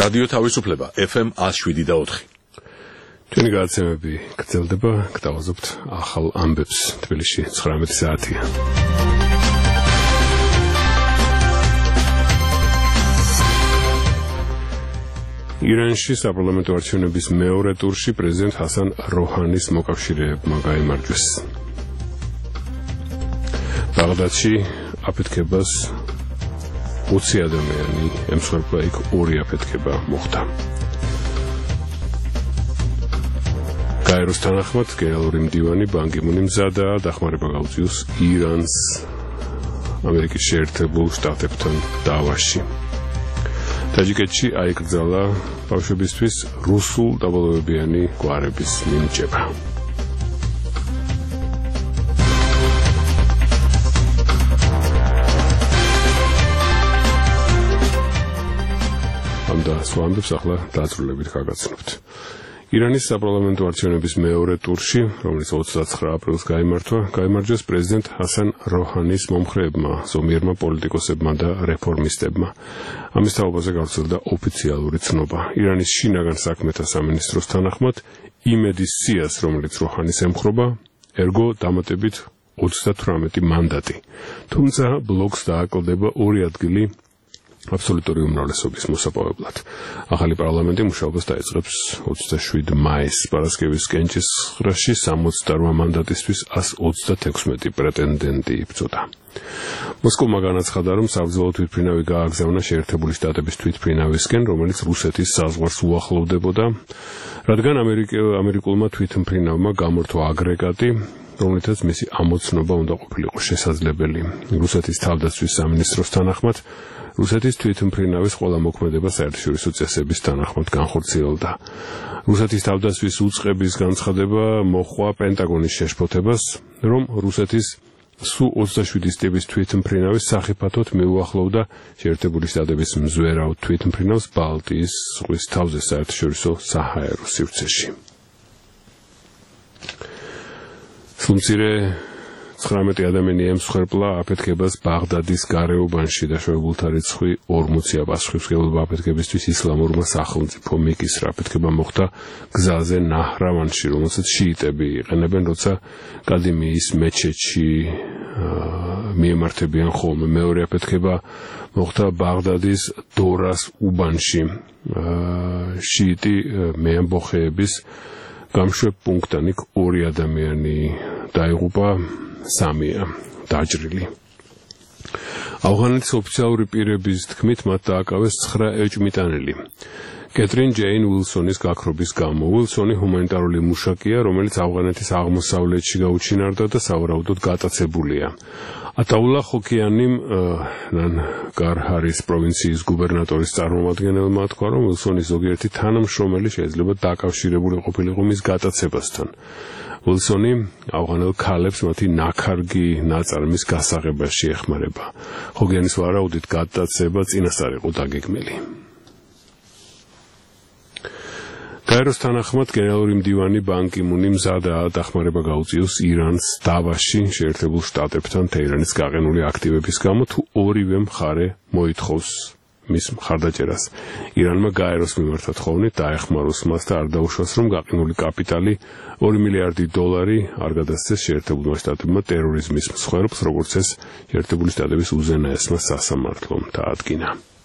რადიო თავისუფლება FM 107.4. ჩვენი გადაცემები გრძელდება, გთავაზობთ ახალ ამბებს. თბილისში 19 საათია. ირანში საპარლამენტო არჩევნების მეორე ტურში პრეზიდენტ ჰასან როჰანის მოკავშირეებმა გაიმარჯვეს. ბაღდადში აფეთქებას 20 ადამიანი ემსხვერპლა, იქ 2 აფეთქება მოხდა. გაეროს თანახმად გენერალური მდივანი ბან კი მუნი მზადაა დახმარება გაუწიოს ირანს ამერიკის შეერთებულ შტატებთან დავაში. ტაჯიკეთში აიკრძალა ბავშვებისთვის რუსულ დაბოლოებიანი გვარების მინიჭება. და სხვა ამბებს ახლა დაწვრილებით გაგაცნობთ. ირანის საპარლამენტო არჩევნების მეორე ტურში, რომელიც 29 აპრილს გაიმარჯვეს პრეზიდენტ ჰასან როჰანის მომხრეებმა, ზომიერმა პოლიტიკოსებმა და რეფორმისტებმა. ამის თაობაზე გავრცელდა ოფიციალური ცნობა. ირანის შინაგან საქმეთა სამინისტროს თანახმად, იმედის სიას, რომელიც როჰანის ემხრობა, ერგო დამატებით 38 მანდატი. თუმცა ბლოკს დააკლდება 2 ადგილი აბსოლუტური უმრავლესობის მოსაპოვებლად. ახალი პარლამენტი მუშაობას დაიწყებს 27 მაისს. პარასკევის კენჭისყრაში 68 მანდატისთვის 136 პრეტენდენტი იბრძოდა. მოსკოვმა განაცხადა, რომ საბრძოლო თვითმფრინავი გააგზავნა შეერთებული შტატების თვითმფრინავისკენ, რომელიც რუსეთის საზღვარს უახლოვდებოდა, რადგან ამერიკულმა თვითმფრინავმა გამორთვა აგრეგატი, რომლითაც მისი ამოცნობა უნდა ყოფილიყო შესაძლებელი. რუსეთის თავდაცვის სამინისტროს თანახმად, რუსეთის თვითმფრინავის ყველა მოქმედება საერთაშორისო წესების თანახმად განხორციელდა. რუსეთის თავდაცვის უწყების განცხადება მოჰყვა პენტაგონის შეშფოთებას, რომ რუსეთის Su-27 ტიპის თვითმფრინავის სახიფათოდ მიუახლოვდა შეერთებული შტატების მზვერავ თვითმფრინავს ბალტიის ზღვის თავზე საერთაშორისო საჰაერო სივრცეში. სულმცირე 19 ადამიანი ემსხვერპლა აფეთქებას ბაღდადის გარეუბანში. დაშვებულთა რიცხვი 40-ია. პასუხისმგებლობა აფეთქებისთვის ისლამურმა სახელმწიფომ მიკისრა. აფეთქება მოხდა გზაზე ნაჰრავანში, რომელსაც შიიტები იყენებენ, როცა კადიმიის მეჩეთში მიემართებიან ხოლმე. მეორე აფეთქება მოხდა ბაღდადის დორას უბანში. შიიტი მეამბოხეების გამშვებ პუნქტთან, იქ 2 ადამიანი დაიღუპა, 3-ია დაჭრილი. ავღანეთის ოფიციალური პირების თქმით, მათ დააკავეს 9 ეჭვმიტანილი. კეტრინ ჯეინ უილსონის გაქრობის გამო. უილსონი ჰუმანიტარული მუშაკია, რომელიც ავღანეთის აღმოსავლეთში გაუჩინარდა და სავარაუდოდ გატაცებულია. ატაულა ხოკიანიმ ნანგარჰარის პროვინციის გუბერნატორის წარმომადგენელმა თქვა, რომ უილსონის ზოგიერთი თანამშრომელი შეიძლება დაკავშირებული ყოფილიყო მის გატაცებასთან. უილსონი ავღანელ ქალებს მათი ნაქარგი ნაწარმის გასაღებაში ეხმარება. ხოგიანის ვარაუდით გატაცება წინასწარ იყო დაგეგმილი. გაეროს თანახმად გენერალური მდივანი ბან კი მუნი მზადაა დახმარება გაუწიოს ირანს დავაში შეერთებულ შტატებთან თეირანის გაყენული აქტივების გამო, თუ ორივე მხარე მოითხოვს მის მხარდაჭერას. ირანმა გაეროს მიმართა თხოვნით დაეხმაროს მას და არ დაუშვას, რომ გაყინული კაპიტალი $2 მილიარდი არ გადასცეს შეერთებულმა შტატებმა ტერორიზმის მსხვერპლს, როგორც ეს შეერთებული შტატების უზენაესმა სასამართლომ დაადგინა.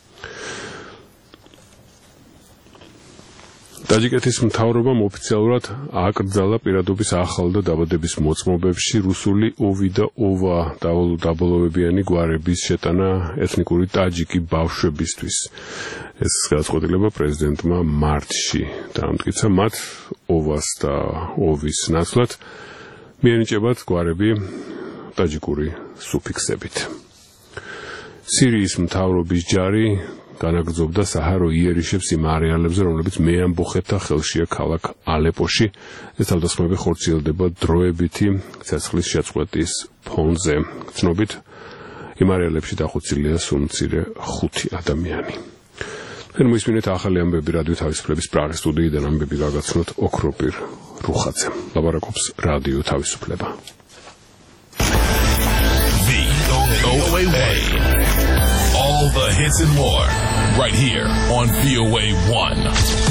ტაჯიკეთის მთავრობამ ოფიციალურად ააკრძალა პირადობის ახალ და დაბადების მოწმობებში რუსული ოვი და ოვა დაბოლოებიანი გვარების შეტანა ეთნიკური ტაჯიკი ბავშვებისთვის. ეს გადაწყვეტილება პრეზიდენტმა მარტში დაამტკიცა. მათ ოვას და ოვის ნაცვლად მიენიჭებათ გვარები ტაჯიკური სუფიქსებით. სირიის მთავრობის ჯარი განაგრძობდა საჰარო იერიშებს იმ არეალებზე, რომლებიც მეამბოხებთა ხელშია ქალაქ ალეპოში. ეს თავდასხმები ხორციელდება დროებითი ცეცხლის შეწყვეტის ფონზე. ცნობით, იმ არეალებში დახოცილია სულმცირე 5 ადამიანი. თქვენ მოისმინეთ ახალი ამბები რადიო თავისუფლების პრაღის სტუდიიდან. ამბები გაგაცნოთ ოქროპირ რუხაძემ. ლაპარაკობს რადიო თავისუფლება. All the hits and more, right here on VOA 1.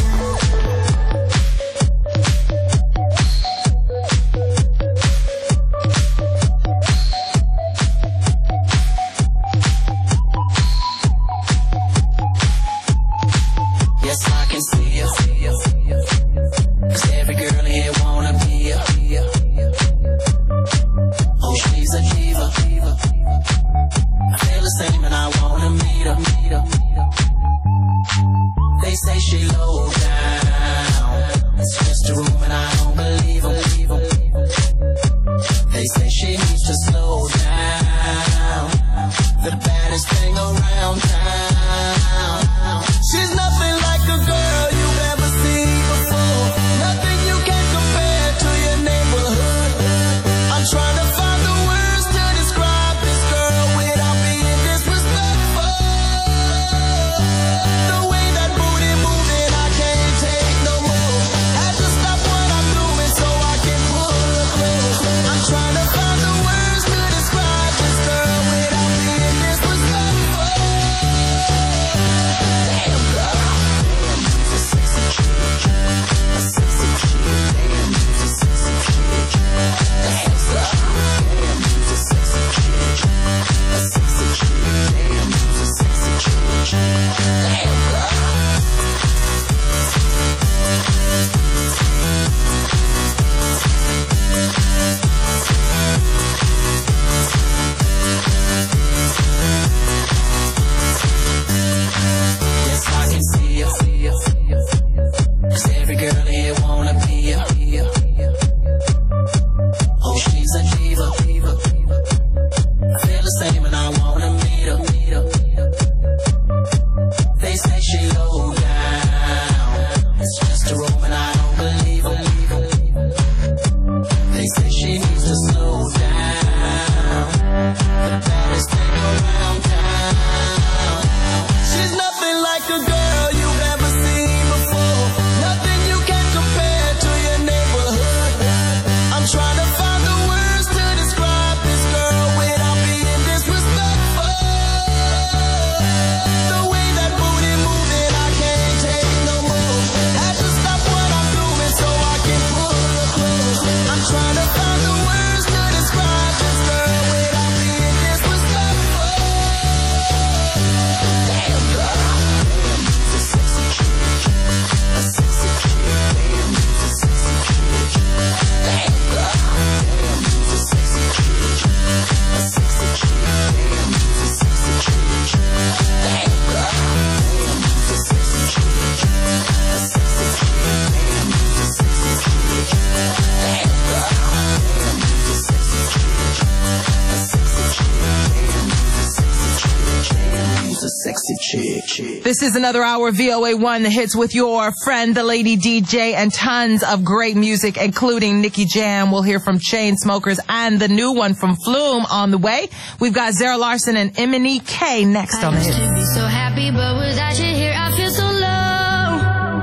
This is another hour of VOA 1, the hits with your friend, the Lady DJ, and tons of great music, including Nicky Jam. We'll hear from Chainsmokers and the new one from Flume on the way. We've got Zara Larsson and Eminem K next on the hits. I used to be so happy, but without you here, I feel so low.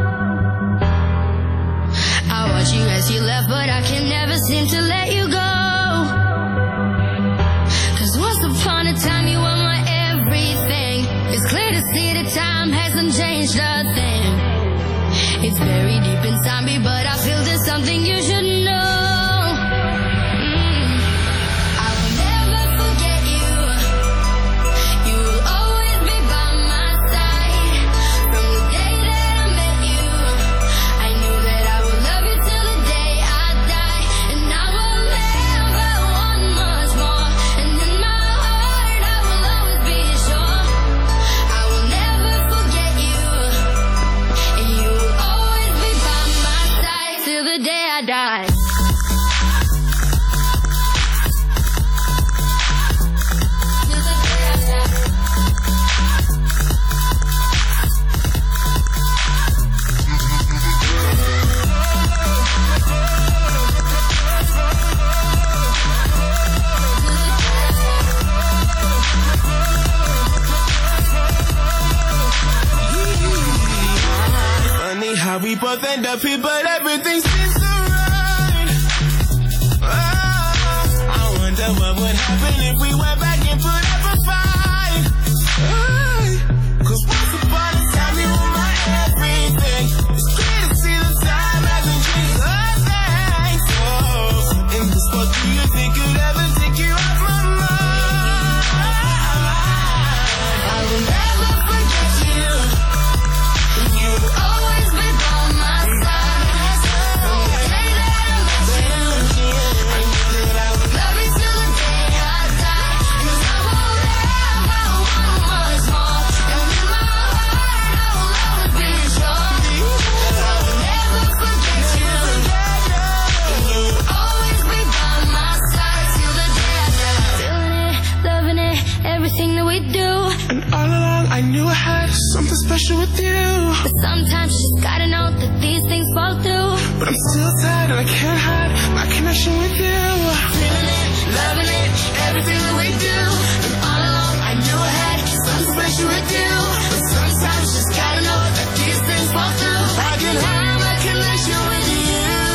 I watch you as you left, but I can never seem to let you go. 'Cause once upon a time, you were my everything. It's clear to see that time hasn't changed a thing. It's very deep inside me, but I feel there's something you should know. I will never forget you. You will always be by my side. From the day that I met you, I knew that I would love you till the day I die. And I will never want much more. And in my heart, I will always be sure. I will never forget you. And you will always be by my side till the day I die. Funny how we both end up here, but everything seems so right. Oh, I wonder what would happen if we went back and put up a fight. Oh. we do. And all along I knew I had something special with you. But sometimes you just gotta know that these things fall through. But I'm still sad and I can't hide my connection with you. Feeling it, loving it, everything that we do. And all along I knew I had something special with you. But sometimes you just gotta know that these things fall through. I can hide my connection with you.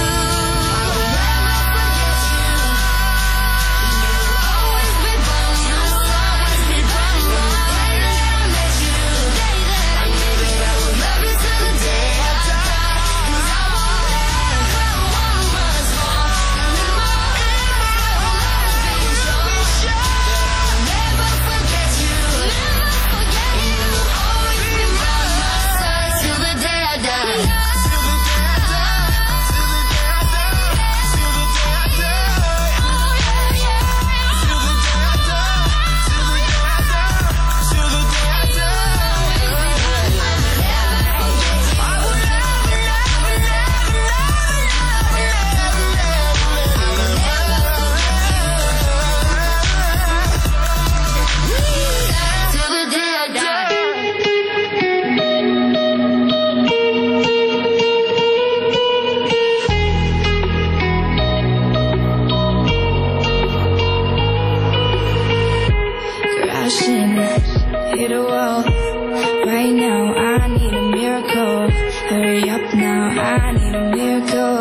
Hit a wall. Right now I need a miracle. Hurry up now, I need a miracle.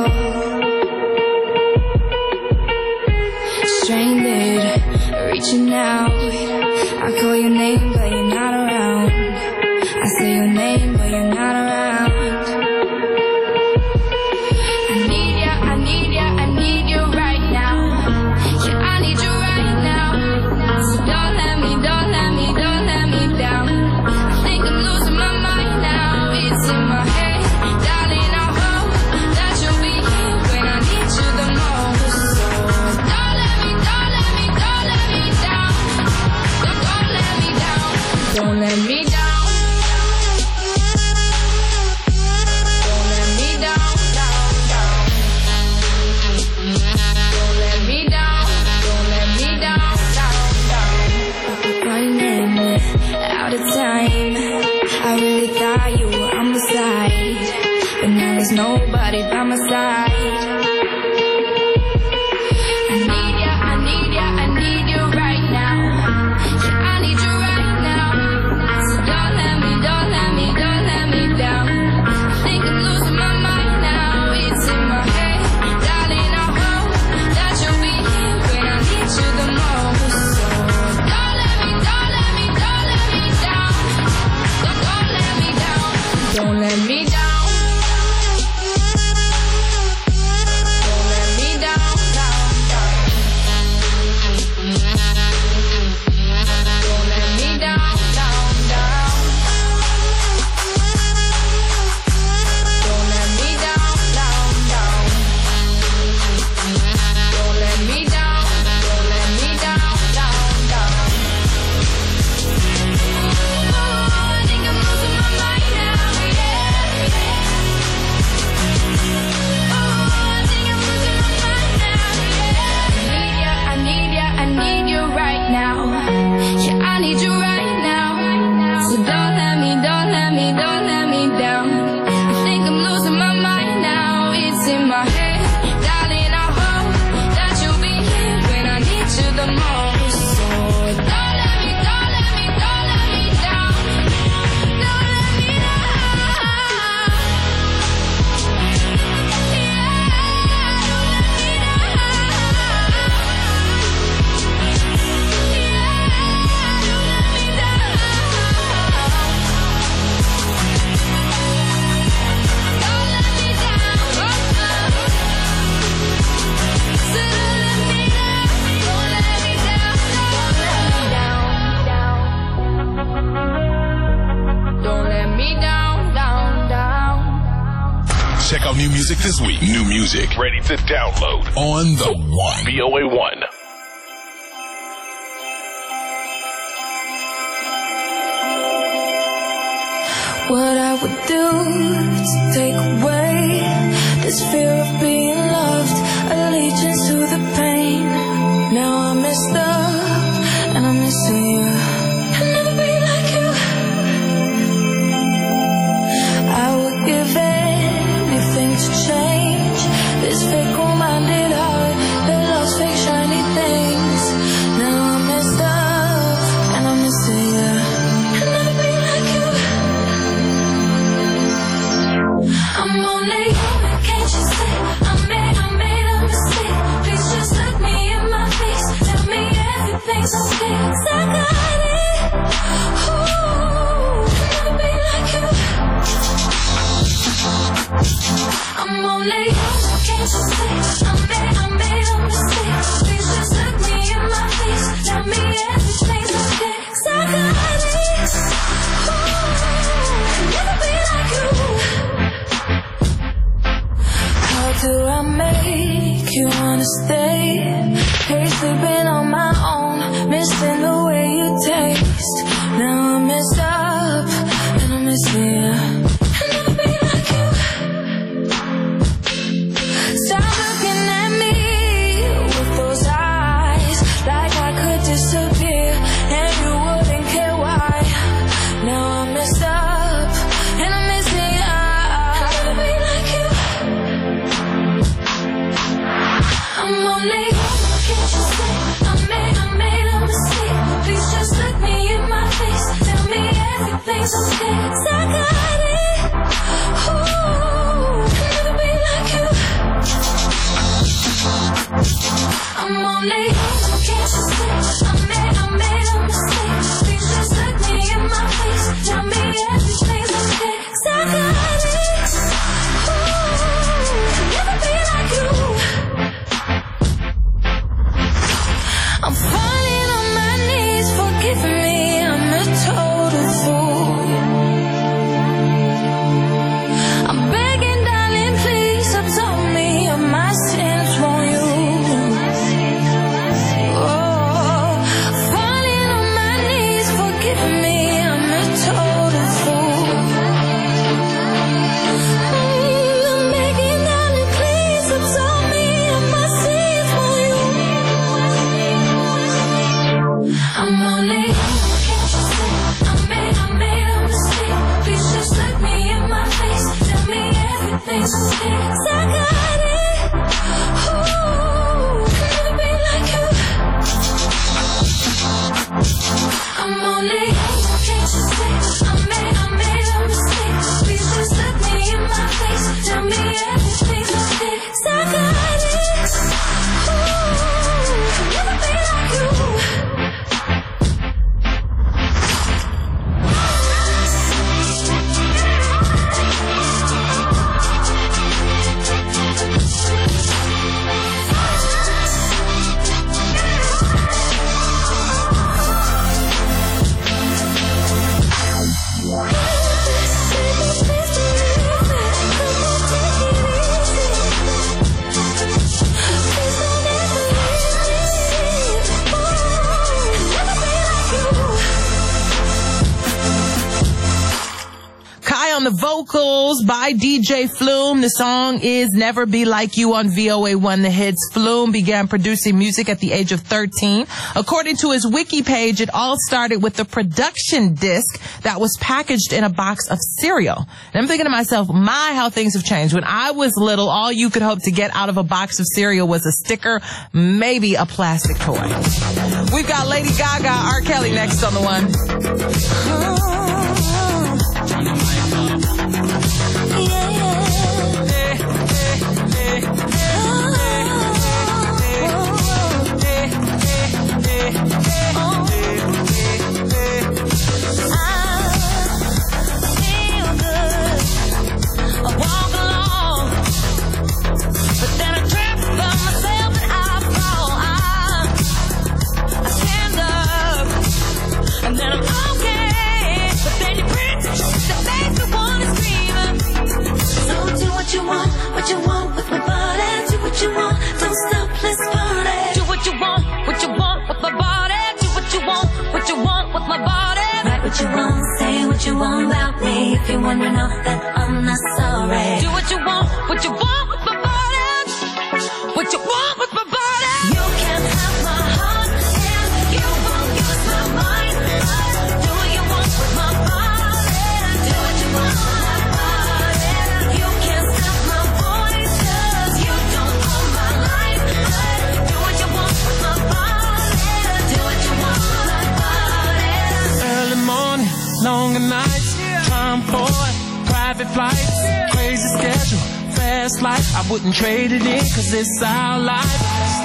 Stranded, reaching out. I call your name but you're not around. I say your name but you're not around. I need ya, I need ya, I need you right now. Yeah, I need you right now. So don't let me, don't let me, don't let me down. I think I'm losing my mind now. It's in my head, darling. I hope that you'll be here when I need you the most. So don't let me, don't let me, don't let me down. Don't let me down. Don't let me down. Don't let me down, down, down. Don't let me down. Don't let me down, down, down. Running out of time. I really thought you were on my side, but now there's nobody by my side. I need ya, I need ya, I need you right now. Yeah, I need you right now. So don't let me, don't let me, don't let me down. I think I'm losing my mind now. It's in my head, darling. I hope that you'll be here when I need you the most. So don't let me, don't let me, don't let me down. Don't let me down. Don't let me down. Don't let me down, down, down. Don't let me down, down, down. Don't let me down, down, down. Don't let me down, don't let me down, down, down. Oh, I think I'm losing my mind now, yeah. Oh, I think I'm losing my mind now, yeah. I need ya, I need you right now. Yeah, I need you right now. So don't let me, don't let me, don't let me down. I think I'm losing my mind now. It's in my head, darling. I hope that you'll be here when I need you the most. So don't let me, don't let me, don't let me down. Don't let me down. Yeah, don't let me down. Yeah, don't let me down. Don't let me down. So don't let me down. Don't let me down. Don't let me down, down, down. Check out new music this week. New music ready to download on the One. VOA1. What I would do to take away this fear of being loved, allegiance to the pain. Now I'm messed up and I'm missing you. And The vocals by DJ Flume. The song is Never Be Like You on VOA1 The Hits. Flume began producing music at the age of 13. According to his wiki page, it all started with the production disc that was packaged in a box of cereal. And I'm thinking to myself, my, how things have changed. When I was little, all you could hope to get out of a box of cereal was a sticker, maybe a plastic toy. We've got Lady Gaga, R. Kelly next on the one. What you want, say what you want about me. If you wanna know that I'm not sorry. Do what you want with my body. What you want with my body. You can't have my heart and you won't use my mind. Do what you want with my body. Do what you want with my body. You can't stop my voice 'cause you don't own my life. Do what you want with my body. Do what you want with my body. Early morning, longer nights, time for private flights, crazy schedule, fast life. I wouldn't trade it in 'cause it's our life.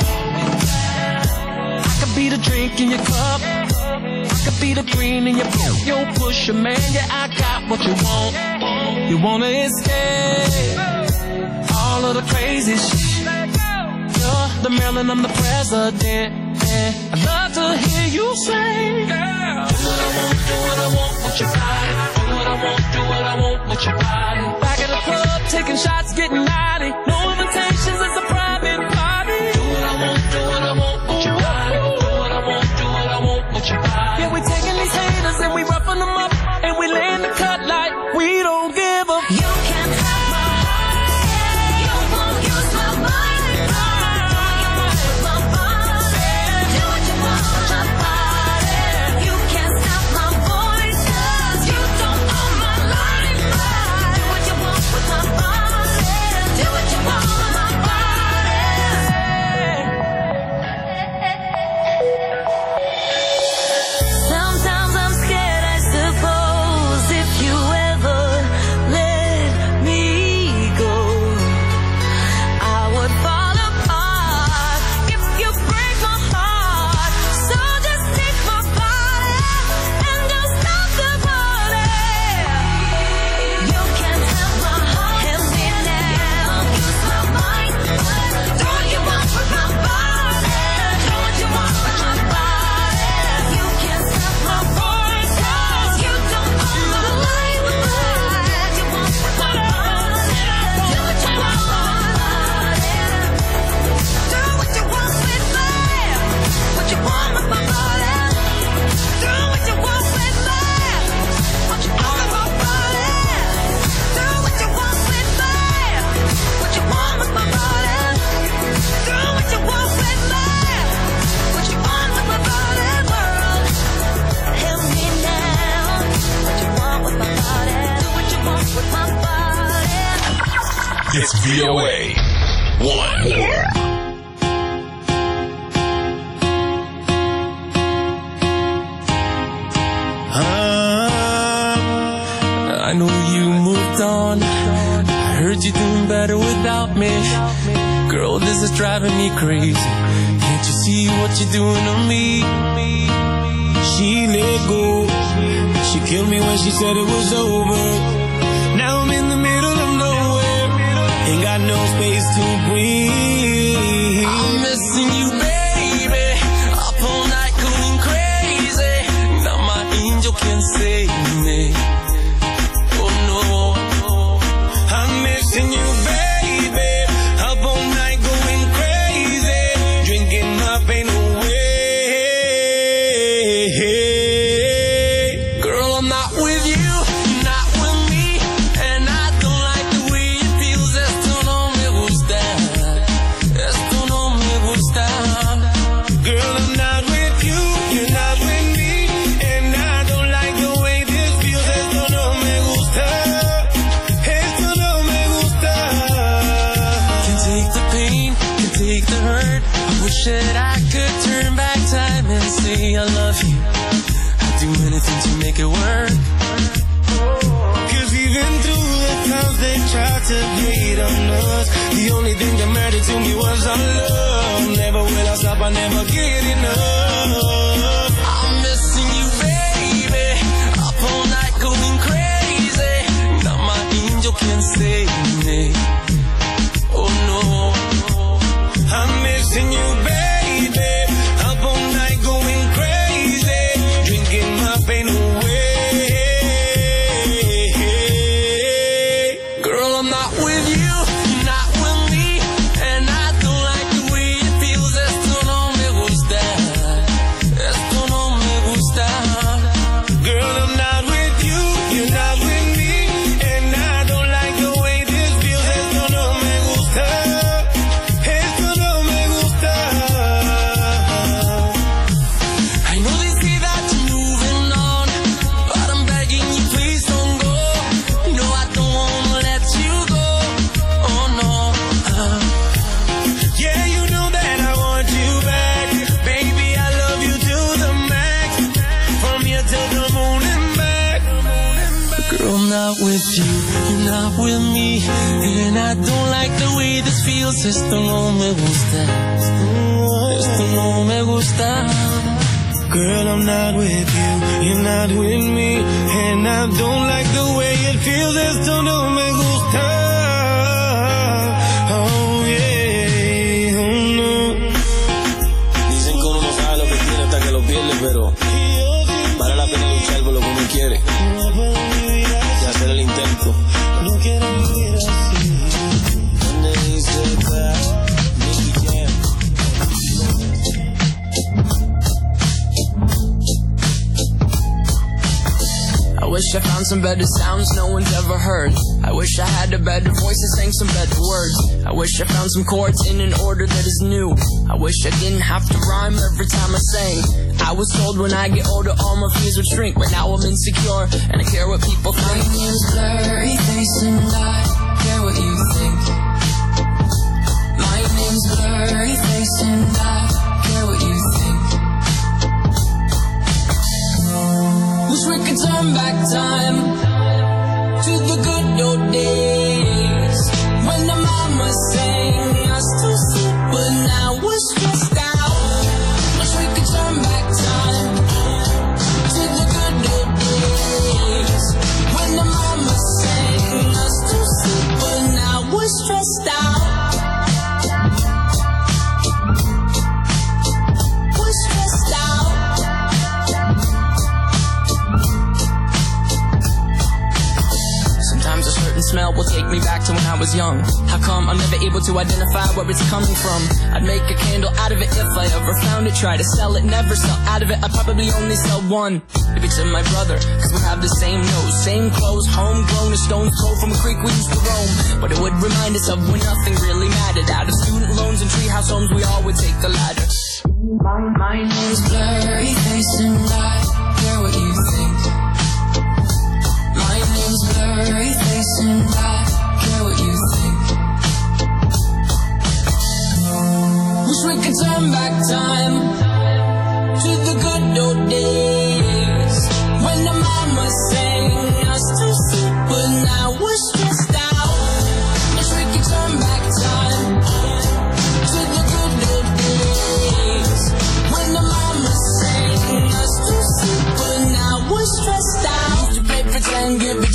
I could be the drink in your cup, I could be the green in your boot. Yo, pusher, man, yeah, I got what you want. You wanna escape all of the crazy shit. You're the Maryland, I'm the president. I'd love to hear you say, girl, do what I want with your body. Do what I want with your body. Back at the club, taking shots, getting naughty. No invitations, it's a private party. Do what I want with your body. Do what I want with your body. Yeah, we taking these haters and we roughing them up, and we laying the cut like we don't give a. You can't have my heart, you won't use my mind. It's VOA 1. I know you moved on. I heard you doing better without me. Girl, this is driving me crazy. Can't you see what you're doing to me? She let go. She killed me when she said it was over. Now I'm in the middle of nowhere. Ain't got no space to breathe. I'm missing you, baby. Up all night going crazy. Now my angel can't save me. Oh no, I'm missing you, baby. Up all night going crazy. Drinking my pain away. girl, I'm not with you, not with me, and I don't like the way it feels. Esto no me gusta, esto no me gusta. Girl, I'm not with you, you're not with me, and I don't like the way this feels. Esto no me gusta, esto no me gusta. Can take the pain, can take the hurt. I wish that I could turn back time and say I love you. I'd do anything to make it work. Cause even through the times they tried to grate on us, the only thing that mattered to me was our love. Never will I stop, I never get enough. I'm missing you, baby. Up all night going crazy. Now my angel can't save me. Oh no, I'm missing you, baby. Up all night going crazy, drinking my pain away. girl, I'm not with you, not with me, and I don't like the way it feels. Esto no me gusta, esto no me gusta. Girl, I'm not with you, you're not with me, and I don't like the way this feels. Esto no me gusta, esto no me gusta. I know they say that you're moving on, but I'm begging you, please don't go. No, I don't wanna let you go. Oh no, Yeah, you know that I want you back. Baby, I love you to the max. From here till the moon and back. girl, I'm not with you, you're not with me, and I don't like the way this feels. Esto no me gusta, esto no me gusta. Girl, I'm not with you, you're not with me, and I don't like the way it feels. Esto no me gusta. Oh yeah, oh no. Dicen que uno no sabe lo que tiene hasta que lo pierde, pero vale la pena luchar por lo que uno quiere y hacer el intento. No quiero vivir así. ¿Dónde dice that? Nicky Jam. I wish I found some better sounds no one's ever heard. I wish I had a better voice and sang some better words. I wish I found some chords in an order that is new. I wish I didn't have to rhyme every time I sang. I was told when I get older all my fears would shrink, but now I'm insecure and I care what people think. My name's Blurry Face and I care what you think. My name's Blurry Face and I care what you think. Wish we could turn back time to the good old days when the mama sang us to sleep, but now we're stressed out. Wish we could turn back time to the good old days when the mama sang us to sleep, but now we're stressed out. We're stressed out. Sometimes a certain smell will take me back to when I was young. How come I'm never able to identify where it's coming from? I'd make a candle out of it if I ever found it. Try to sell it, never sell out of it. I'd probably only sell one. Maybe to my brother, cause we have the same nose, same clothes, homegrown, a stone's throw from a creek we used to roam. But it would remind us of when nothing really mattered. Out of student loans and treehouse homes, we all would take the ladder. My name's Blurry Face and I care what you think. My name's Blurry Face and I care what you think.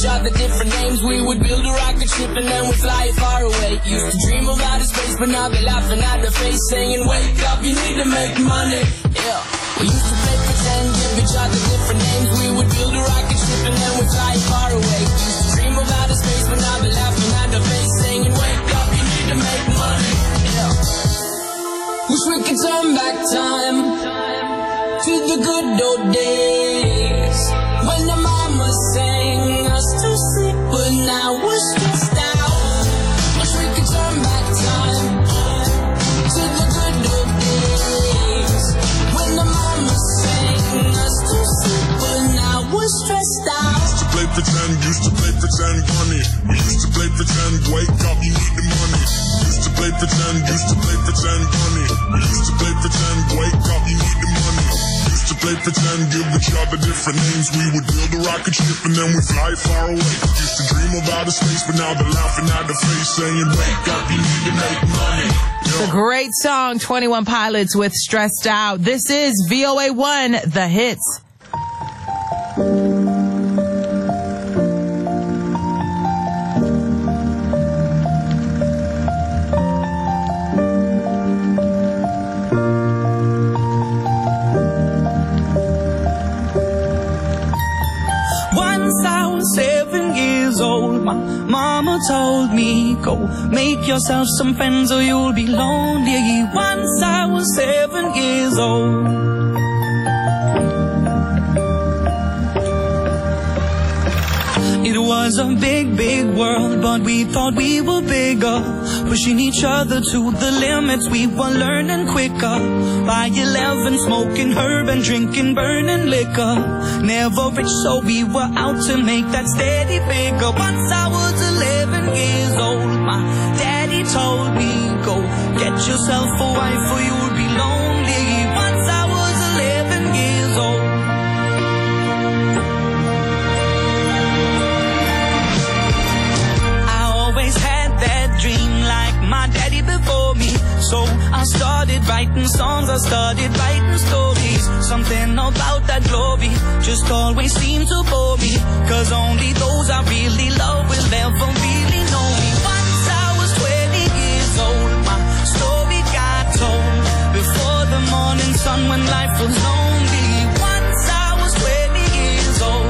other different names. We would build a rocket ship and then we'd fly far away. Used to dream of outer space, but now they're laughing at the face, saying, wake up, you need to make money. Yeah. We used to play pretend, give each other different names. We would build a rocket ship and then we'd fly far away. Used to dream of outer space, but now they're laughing at the face, saying, wake up, you need to make money. Yeah. Wish we could turn back time to the good old days when the mama sang us to sleep, but now we're stressed out. Wish we could turn back time to the good old days when the mama sang us to sleep, but now we're stressed out. Used to play pretend, bunny. We used to play pretend, wake up, you need the money. Used to play pretend, bunny. We used to play pretend, wake up, you need the money. Used to play pretend, give each other different names. We would build a rocket ship and then we fly far away. Used to dream of outer space, but now they're laughing at the face, saying, wake up, you need to make money. The great song 21 Pilots with Stressed Out. This is VOA1, The Hits. Once I was 7 years old, my mama told me, go make yourself some friends or you'll be lonely. Once I was 7 years old. It was a big, big world, but we thought we were bigger, pushing each other to the limits. We were learning quicker. By 11, smoking herb and drinking burning liquor. Never rich, so we were out to make that steady figure. Once I was 11 years old, my daddy told me, go get yourself a wife or you'll be lonely. Once I was 11 years old. Dream like my daddy before me, so I started writing songs, I started writing stories. Something about that glory just always seemed to bore me, cause only those I really love will ever really know me. Once I was 20 years old, my story got told before the morning sun when life was lonely. Once I was 20 years old.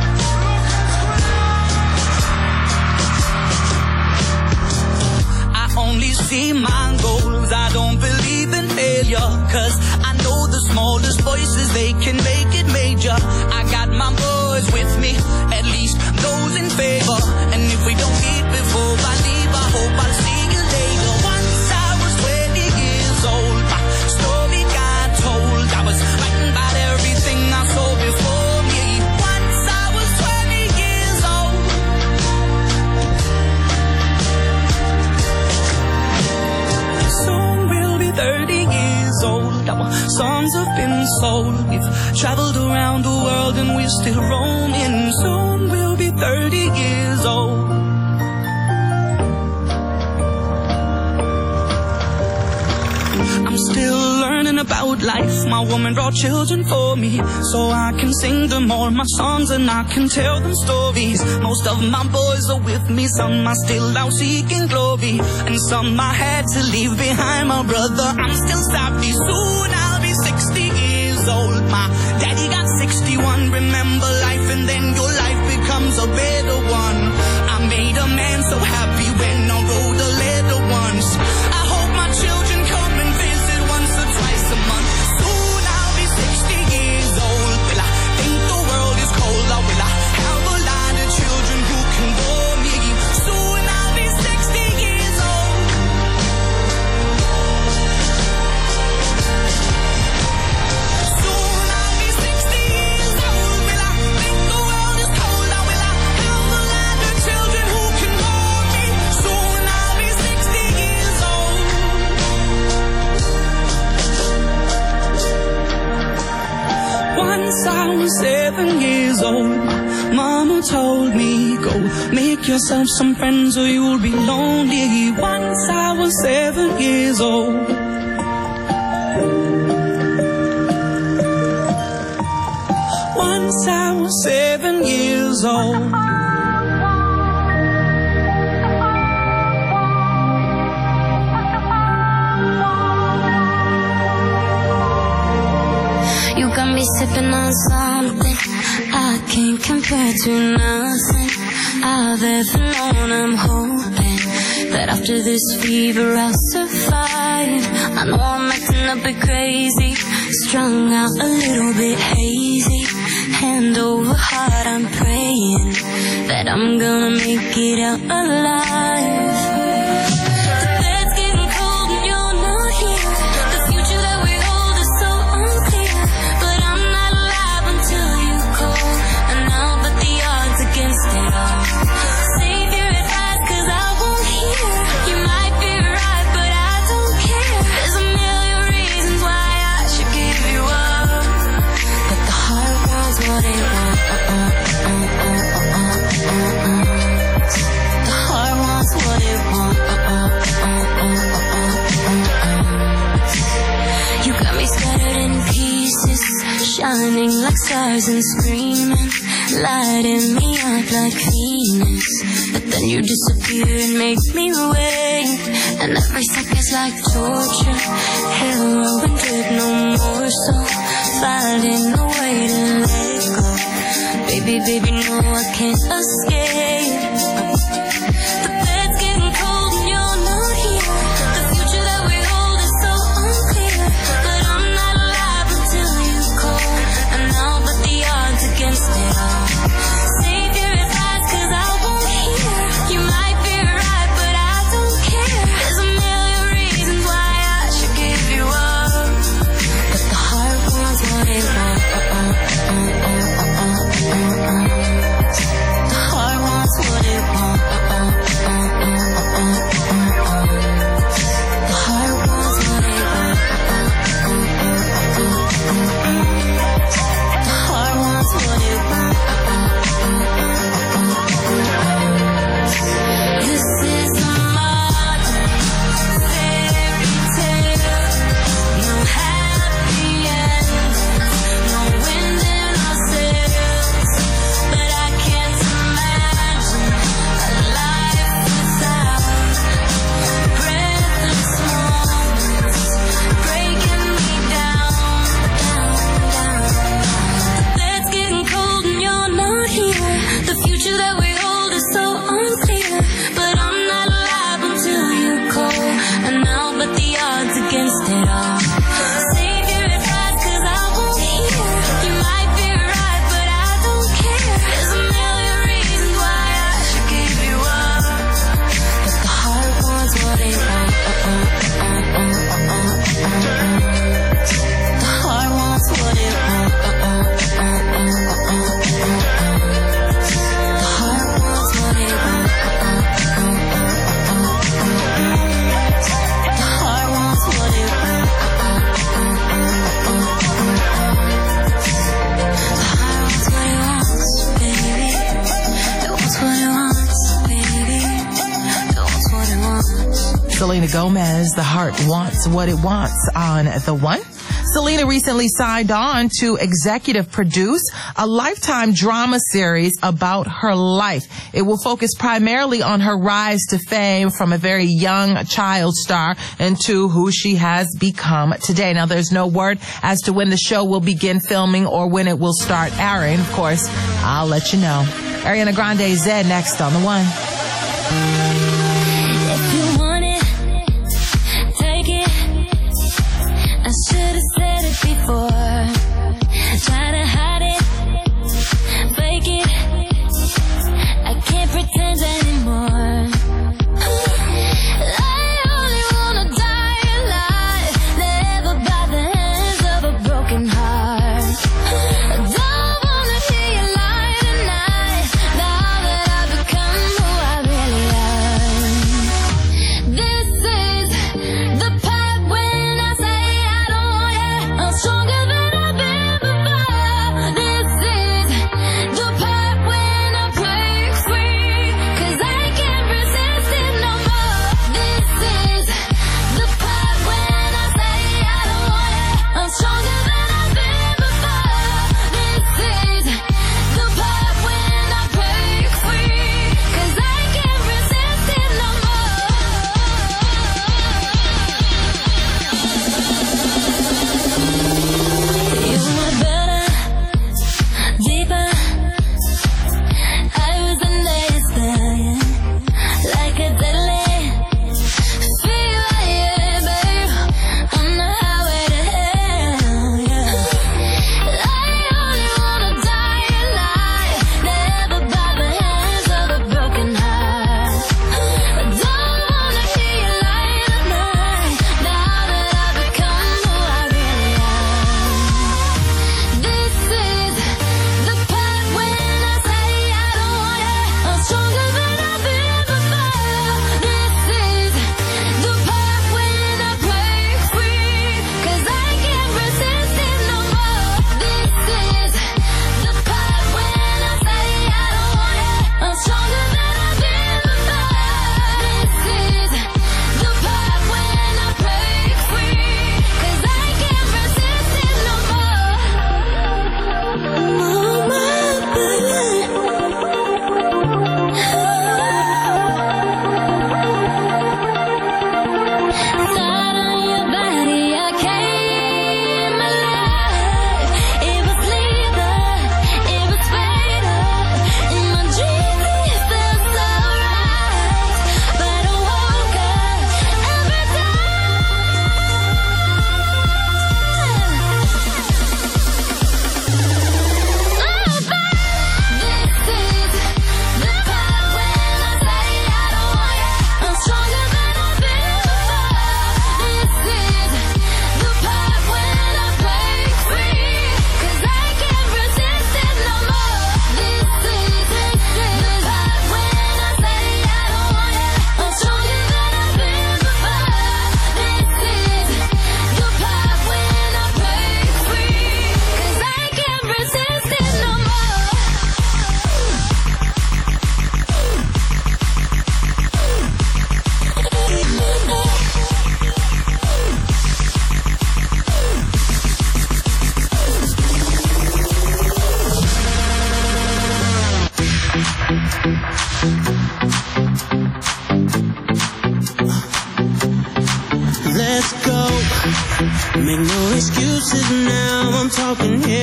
Only see my goals, I don't believe in failure, cause I know the smallest voices, they can make it major. I got my boys with me, at least those in favor, and if we don't meet before I leave, I hope I'll see you later. Once I was 20 years old, my story got told. I was writing about everything I saw before me. Once I was 20 years old. Soon we'll be 30 years old. Our songs have been sold. We've traveled around the world and we're still roaming. Soon we'll be 30 years old. I'm still learning about life. My woman brought children for me, so I can sing them all my songs and I can tell them stories. Most of my boys are with me, some are still out seeking glory, and some I had to leave behind. My brother, I'm still savvy. Soon I'll be 60 years old. My daddy got 61. Remember life and then your life becomes a better one. I made a man so happy when I wrote a letter once. I hope my children come and visit once or twice a month. Soon I'll be 60 years old. Will I think the world is cold, or will I have a lot of children who can bore me? Soon I'll be 60 years old. Soon I'll be 60 years old. Will I think the world is cold, or will I have a lot of children who can bore me? Soon I'll be 60 years old. Once I was 7 years old, my mama told me, go make yourself some friends or you'll be lonely. Once I was 7 years old. Once I was 7 years old. sipping on something I can't compare to nothing I've ever known. I'm hoping that after this fever I'll survive. I know I'm acting a bit crazy, strung out a little bit hazy. Hand over heart, I'm praying that I'm gonna make it out alive. The bed's getting cold and you're not here. The future that we hold is so unclear, but I'm not alive until you call. And I'll bet the odds against it all. Save your advice 'cause I won't hear. You might be right, but I don't care. There's a million reasons why I should give you up, but the heart wants what it wants. The heart wants what it wants. You got me scattered in pieces, shining like stars and screaming, lighting me up like Venus. But then you disappear and make me wait, and every second's like torture. Hell and dread no more, so finding a way to let go. Baby, baby, no, I can't escape. The bed's getting cold and you're not here. The future that we hold is so unclear, but I'm not alive until you call. And I'll bet the odds against it all. Save your advice 'cause I won't hear. You might be right, but I don't care. There's a million reasons why I should give you up, but the heart wants what it wants. The heart wants what it wants. The heart wants what it wants. The heart wants what it wants. This is a modern fairy tale. No happy end, no wind in our sails. But I can't imagine a life without breathless moments breaking me down, down, down. The bed's getting cold and you're not here. The future that we hold is so unclear, but I'm not alive until you call. And I'll bet the odds against it all. Save your advice 'cause I won't hear. You might be right, but I don't care. There's a million reasons why I should give you up, but the heart wants what it wants. The heart wants what it wants. The heart wants what it wants. The heart wants what it wants. The heart wants what it wants, baby. It wants what it wants, baby. It wants what it wants. Selena Gomez, The Heart Wants What It Wants on The One. Selena recently signed on to executive produce a Lifetime drama series about her life. It will focus primarily on her rise to fame from a very young child star into who she has become today. Now, there's no word as to when the show will begin filming or when it will start airing. Of course, I'll let you know. Ariana Grande, Zed, next on The One. If you want it, take it. I should have said it before. Try to hide it, fake it. I can't pretend anymore. I only wanna die alive, never by the hands of a broken heart. I don't wanna hear you lie tonight, now that I've become who I really am. This is the part when I say I don't want it. I'm stronger than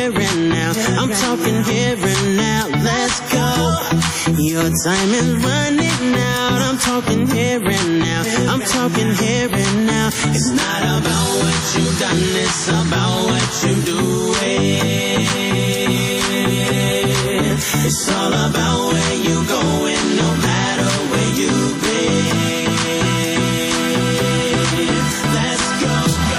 here and now. I'm talking here and now. Let's go. Your time is running out. I'm talking here and now. I'm talking here and now. It's not about what you've done, it's about what you're doing. It's all about where you're going, no matter where you've been. Let's go.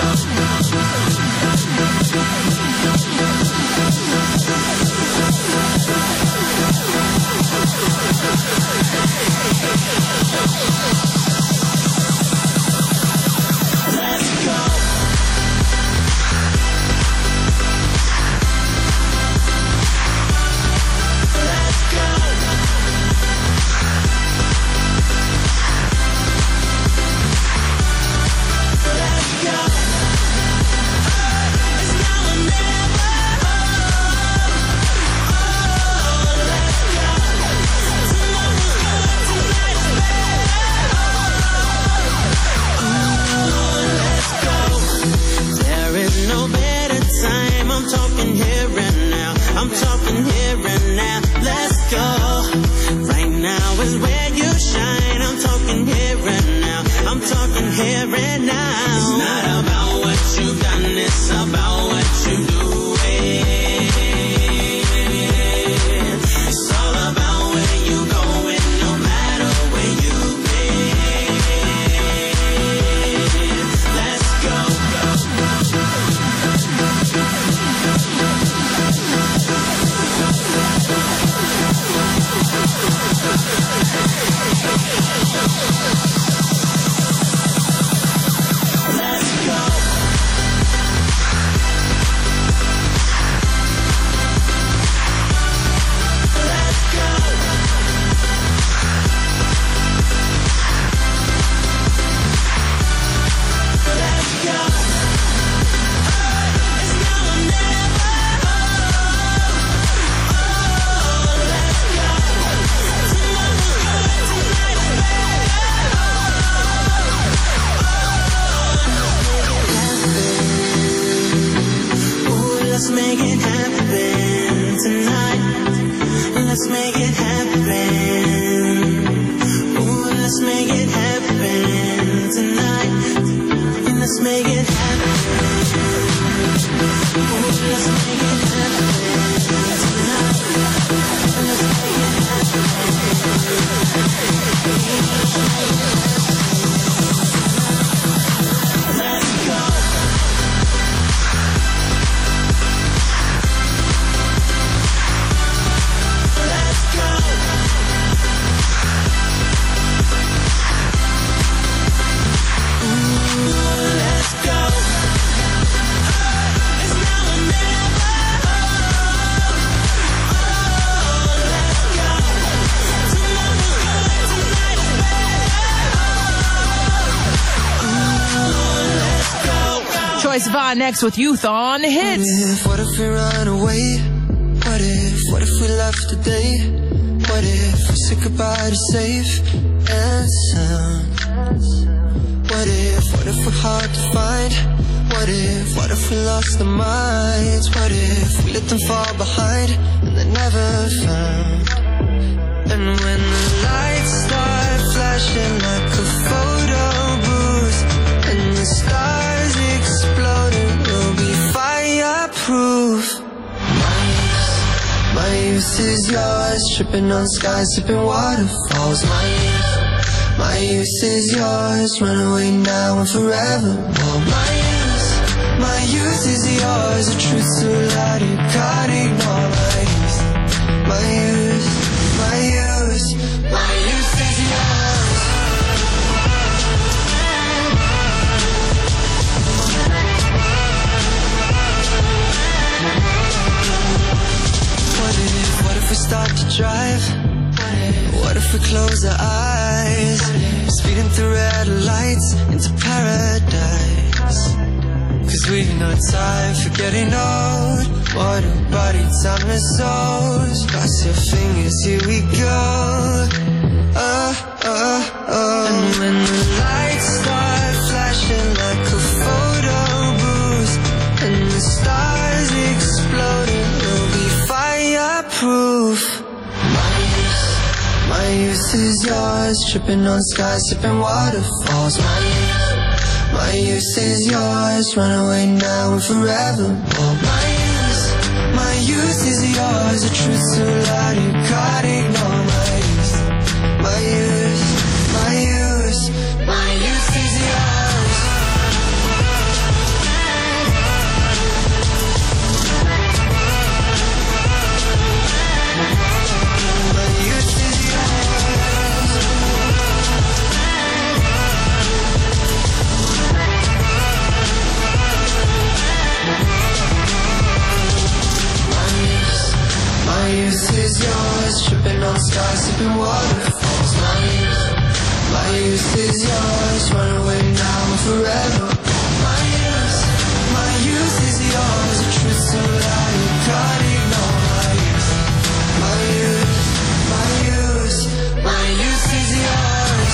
I'm talking here and now. Let's go. Right now is where you shine. I'm talking here and now. I'm talking here and now. It's not about what you've done, it's about what you're doing. It's all about where you're going, no matter where you've been. Let's go. Let's make it happen tonight. Let's make it happen. Ooh, let's make it happen tonight. Let's make it happen. Ooh, let's make it happen tonight. Let's make it happen. Let's go. Troye Sivan next with Youth on Hits. What if we run away? What if we left today? What if we said goodbye to safe and sound? What if we're hard to find? What if we lost our minds? What if we let them fall behind and they're never found? And when the lights start flashing like a photo booth and the stars exploding, we'll be fireproof. My youth is yours, tripping on skies, sipping waterfalls. My youth is yours, run away now and forevermore. My youth is yours, the truth so loud you can't ignore. My youth, my youth, my youth is yours. What if we start to drive? What if we close our eyes? Speeding through red lights into paradise. Cause we've no time for getting old. What a body, time and souls. Cross your fingers, here we go. And when the lights start flashing like a photo booth and the stars exploding, is yours, tripping on skies, sipping waterfalls. My youth is yours, run away now and forevermore. My youth is yours, the truth so loud you can't ignore. My youth, my youth, my youth is yours. My youth is yours. My youth is yours, tripping on skies, sipping waterfalls. My youth is yours, run away now and forever. My youth is yours, the truth so loud you can't ignore. My youth, my youth, my youth is yours.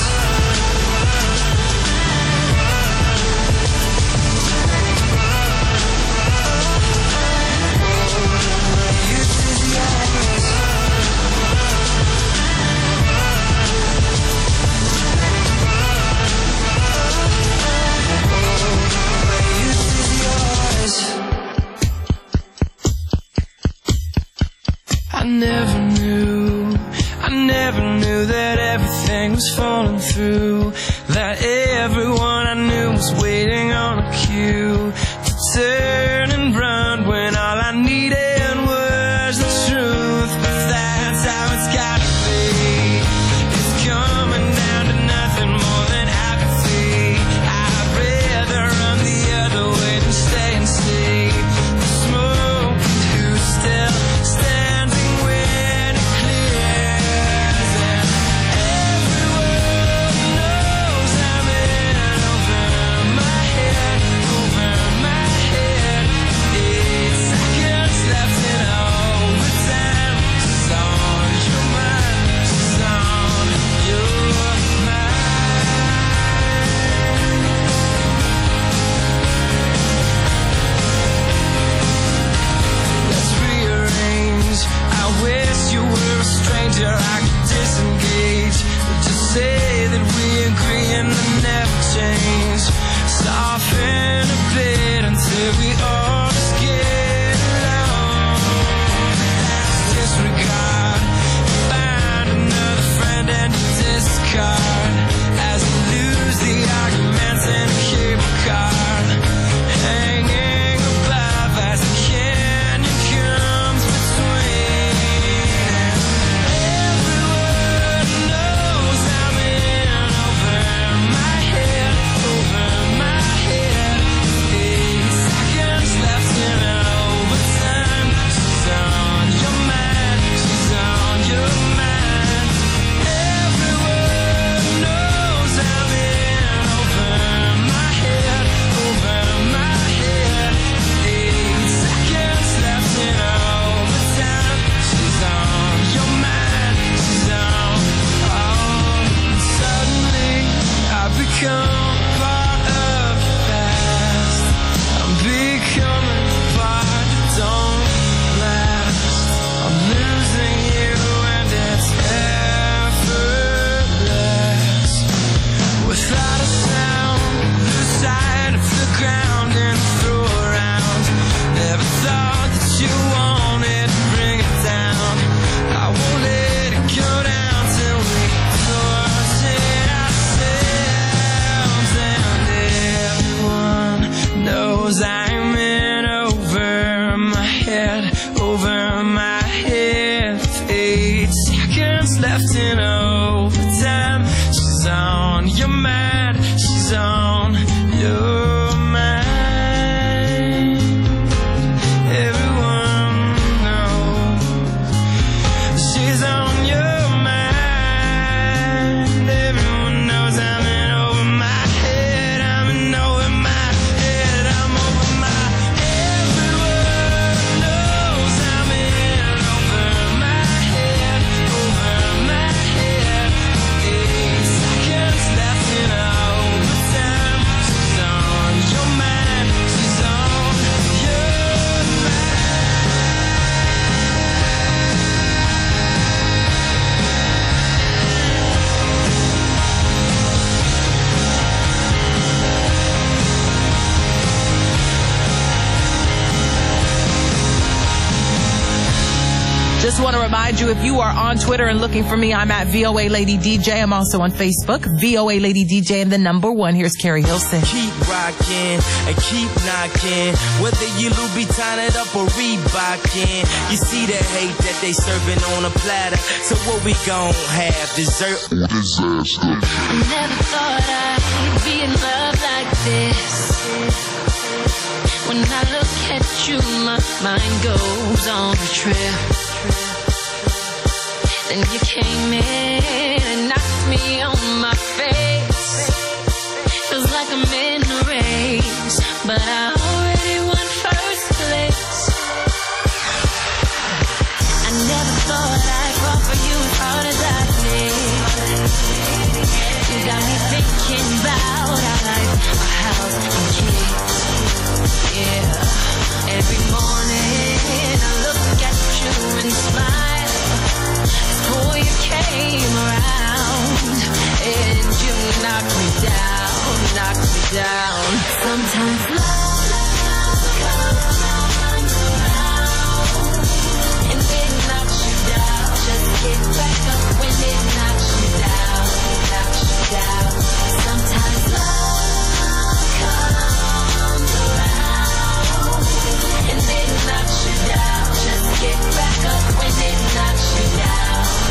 My youth is yours. I never knew that everything was falling through, that everyone I knew was waiting on a cue to turn and run when all I needed was the truth. But that's how it's gotta be. It's coming down to nothing more than apathy. I'd rather run the other way than stay and see the smoke. Who's still standing when it clears? And everyone knows I'm in over my head, over my head. 8 seconds left in overtime. She's on your mind, she's on your mind. Let's rearrange. I wish you were a stranger I could disengage. Just say that we agree and then never change. Soften a bit until we all just get along. That's disregard. Find another friend and discard as you lose the arguments in a cable car. Hanging above as the canyon comes between. Everyone knows I'm in over my Just want to remind you, if you are on Twitter and looking for me, I'm at VOA Lady DJ. I'm also on Facebook, VOA Lady DJ, and the #1. Here's Carrie Hilson. Keep rocking and keep knocking, whether you Louboutin it up or Reebokin. You see the hate that they serving on a platter, so what we gon' have, dessert or disaster? I never thought I'd be in love like this. When I look at you, my mind goes on a trip. Then you came in and knocked me on my face. Feels like I'm in a race, but I already won first place. I never thought I'd fall for you as hard as I did. You got me thinking about our life, our house and kids. Yeah, every morning I look at you and smile. Before you came around, and you knocked me down. Sometimes love comes around, and it knocks you down. Just get back up when it knocks you down. Sometimes love comes around, and it knocks you down. Just get back up when it knocks you down.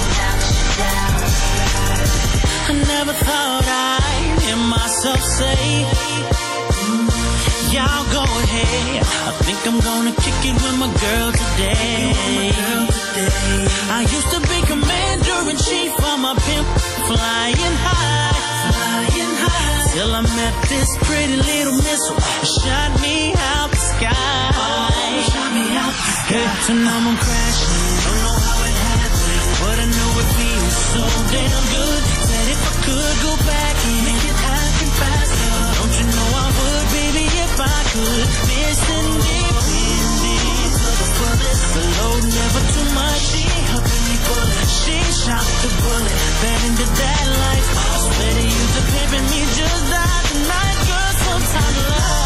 I never thought I'd hear myself say, y'all go ahead, I think I'm gonna kick it with my girl today. I used to be commander-in-chief of my pimp, flying high, till I met this pretty little missile, shot me out the sky. Hey, so now I'm crashing, don't know how it happened, but I know it feels so damn good. Said if I could go back and make it happen faster, don't you know I would, baby, if I could. Listen deep in these other bullets, the load never too much. She helping me bullet, she shot the bullet, bad into that life. I swear to you, the pimp and me just died tonight, girl. Sometimes love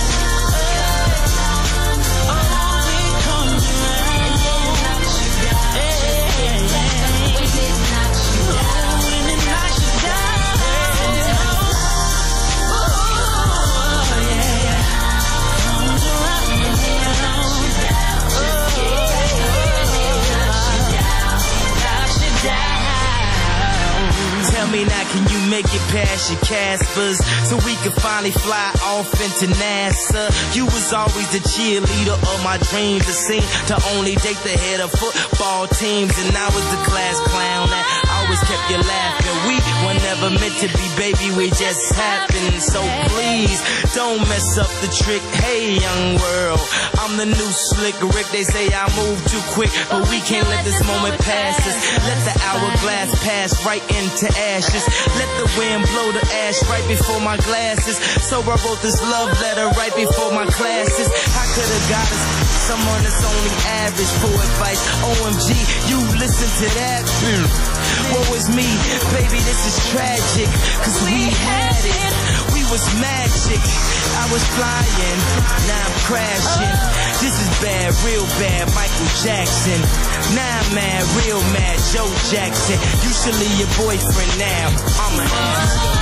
Tell me now, can you make it past your Caspers so we can finally fly off into NASA? You was always the cheerleader of my dreams, the scene to only date the head of football teams, and I was the class clown that always kept you laughing. We were never meant to be, baby, we just happened. So please don't mess up the trick. Hey, young world, I'm the new slick Rick. They say I move too quick, but we can't let this moment pass us. Let the hourglass pass right into ashes. Let the wind blow the ash right before my glasses. So I wrote this love letter right before my classes. I could have got us someone that's only average for advice. OMG, you listen to that? Woe is me, baby, this is tragic, cause we had it, we was magic. I was flying, now I'm crashing. This is bad, real bad, Michael Jackson. Now I'm mad, real mad, Joe Jackson. You should leave your boyfriend now, I'm an ass.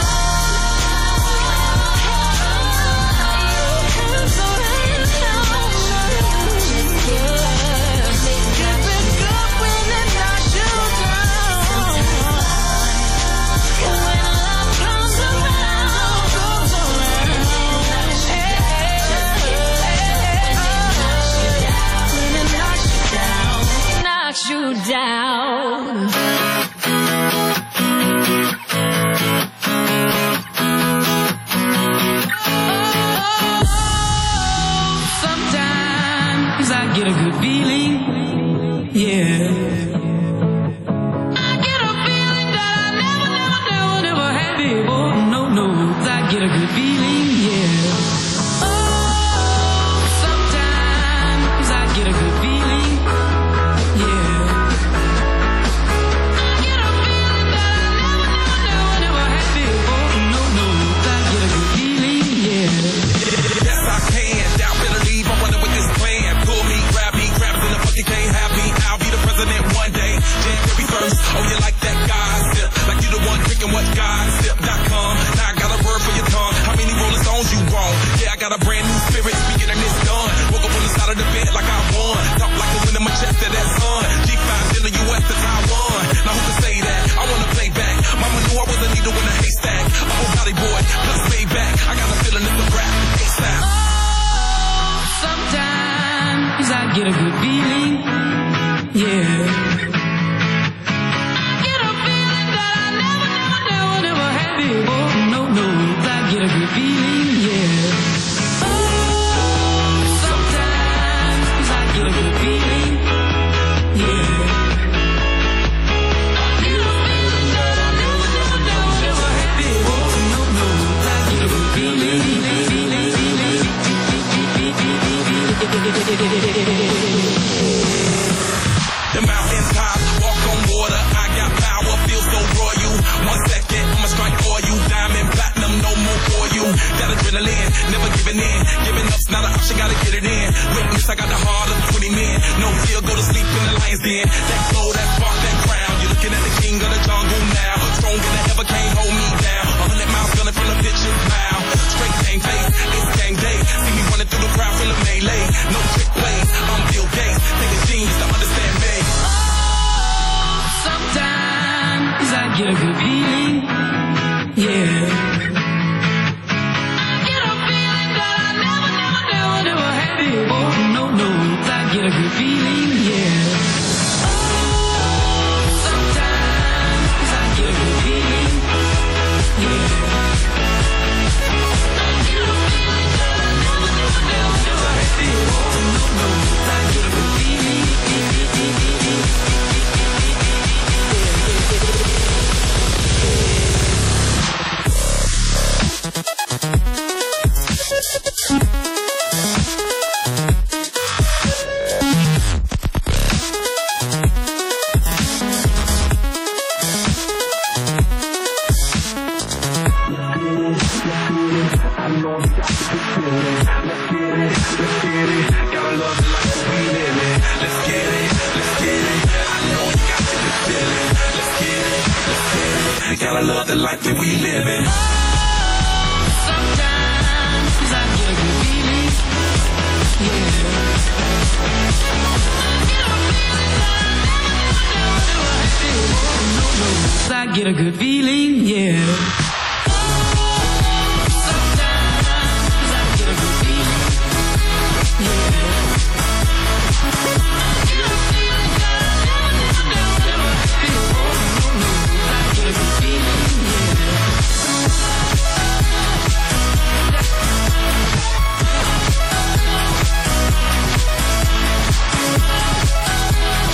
You down. Sometimes I get a good feeling, yeah. I get a feeling that I never had before. No, I get a good feeling, yeah. Oh, sometimes I get a good feeling. January 1st. Oh, you like that gossip? Like you the one drinking what gossip.com. Now I got a word for your tongue. How many Rolling Stones you want? Yeah, I got a brand new spirit. We getting this done. Woke up on the side of the bed like I won. Talk like a wind in my chest to that sun. G5 in the US to Taiwan. Now who can say that? I wanna play back. Mama knew I was a needle in a haystack. A whole body boy, plus way back. I got a feeling it's a rap. ASAP. Sometimes I get a good feeling, yeah. Get a feeling that I never had before. No, I get a good feeling, yeah. Oh, sometimes I get a good feeling, yeah. I get a feeling that I never had before. No, I get a good feeling. The mountain top, walk on water. I got power, feel so royal. 1 second, I'ma strike for you. Diamond, platinum, no more for you. Got adrenaline, never giving in. Giving up's not an option, gotta get it in. Witness, I got the heart of 20 men. No fear, go to sleep in the lion's den. That flow, that spark, that crown. You're looking at the king of the jungle now. Stronger than ever, can't hold me down. 100 miles gunning from the pitcher's mouth. Straight game face, it's game day. See me running through the crowd, feel a melee. No trick plays, I'm Bill Gates. Take a genius to understand me. Sometimes I get a good feeling, yeah. I get a feeling that I never had before. No, I get a good feeling, yeah. Oh, sometimes I get a good feeling, yeah. I get a feeling that I never had before. No, I get a good feeling. Gotta love the life that we live in. Sometimes I get a good feeling, yeah. I get a good feeling, yeah.